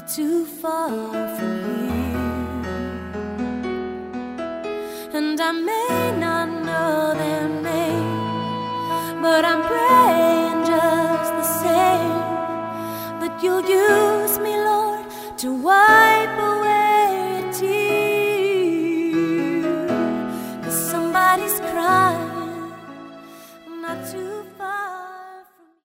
not too far from here. And I may not know their name, but I'm